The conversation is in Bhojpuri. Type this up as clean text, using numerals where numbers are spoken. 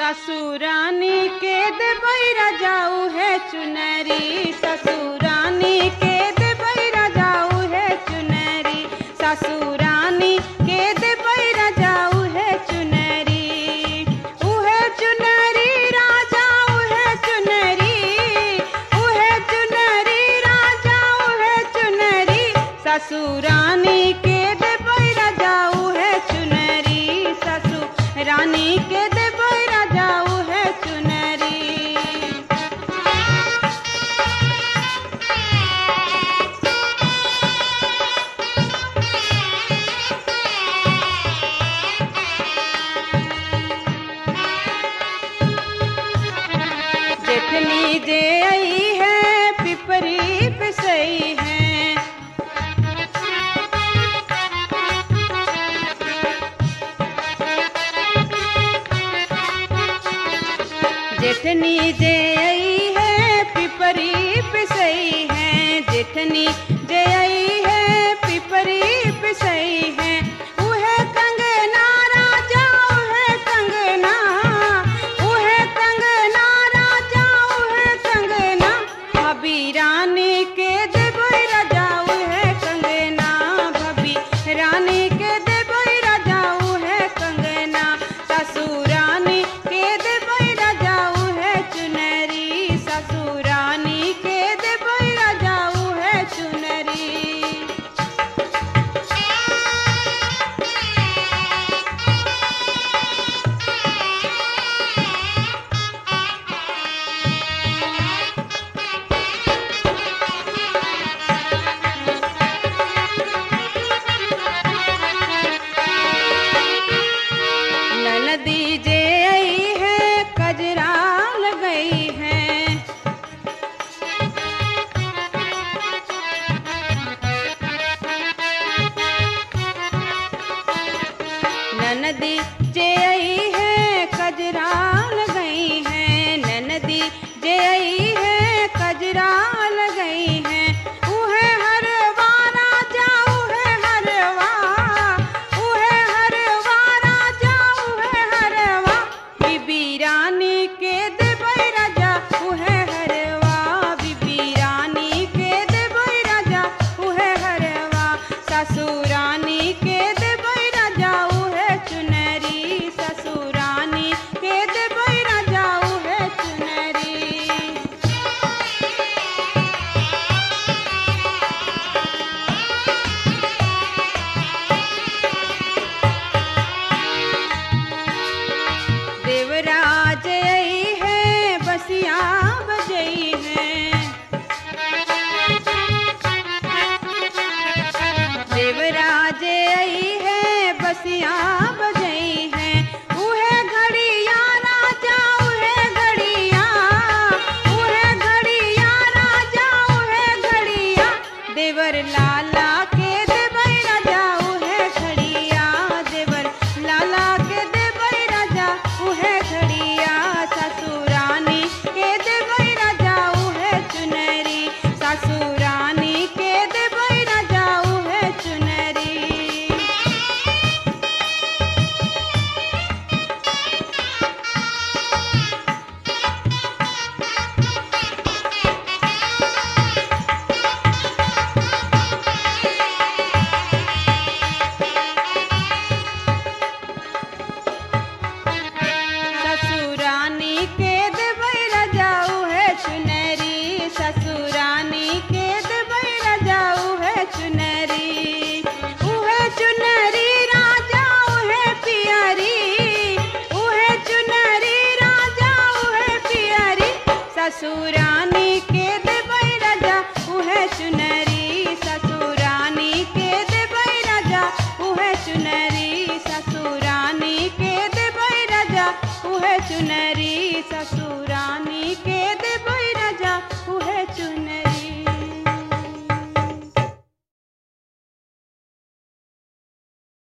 ससुरानी के देबई राजाऊ है चुनरी, ससुरानी के देबई राजाऊ है चुनरी, ससुरानी के देबई राजाऊ है चुनरी, उहे चुनरी राजाऊ है चुनरी, उहे चुनरी राजाऊ है चुनरी, ससुरानी के देबई राजाऊ है चुनरी, ससुरानी के देबई राजाऊ है चुनरी। जेठनी जे आई है पिपरी पिसई है, जेठनी जे आई है पिपरी पिसई है, जेठनी जे आई है पिपरी पिसई है, उहे कंगना राजा उहे कंगना, उहे कंगना राजा उहे कंगना, भाभी रानी के देबई राजा उहे कंगना, भाभी रानी के देबई राजा उहे कंगना, ससुरानी के देबई राजाऊ है चुनरी, ससुरानी के देबई राजाऊ है चुनरी। ननदी जे आई है कजरा लगई है, ननदी जे आई है कजरा लगई है, ननदी जे आई है कजरा लगई है, उहे हरवा राजा उहे हरवा, उहे हरवा राजा उहे हरवा, बीबी रानी के देबई राजा उहे हरवा, बीबी रानी के देबई राजा उहे हरवा, ससुरानी के देबई राजा उहे चुनरी, ससुरानी के देबई राजा उहे चुनरी। देवराज आई है बसिया बजई है, देवराज आई है बसिया बजई है, उहे घड़िया राजा उहे घड़िया, उहे घड़िया राजा उहे घड़िया, देवर लाला के देबई राजा उहे घड़िया, देवर लाला के देबई राजा उहे घड़िया, ससुरानी के देबई राजा उहे चुनरी, ससुरानी के देबई राजा उहे चुनरी। ससुरानी के देबई राजाऊ है चुनरी, ससुरानी के देबई राजाऊ है चुनरी, उहे चुनरी राजाऊ है पियरी, उहे चुनरी राजाऊ है पियरी, ससुरानी के देबई राजा उहे चुनरी, ससुरानी के देबई राजा उहे चुनरी, ससुरानी के देबई राजा उहे चुनरी, ससुरा